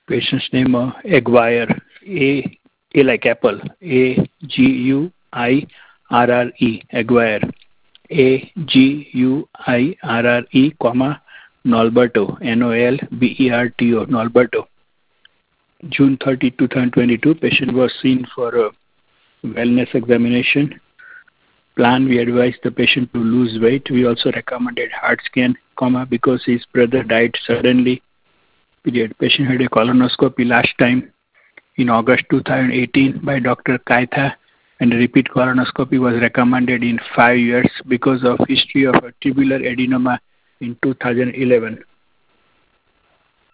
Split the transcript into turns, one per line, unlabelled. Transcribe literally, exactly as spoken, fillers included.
Patient's name uh, Aguirre, A, A like apple, A G U I R R E, Aguirre, A G U I R R E, comma, Nolberto, N O L B E R T O, Nolberto. June thirtieth, twenty twenty-two, patient was seen for a wellness examination. Plan, we advised the patient to lose weight. We also recommended heart scan, comma, because his brother died suddenly. Period. Patient had a colonoscopy last time in August two thousand eighteen by Doctor Kaitha, and a repeat colonoscopy was recommended in five years because of history of a tubular adenoma in two thousand eleven.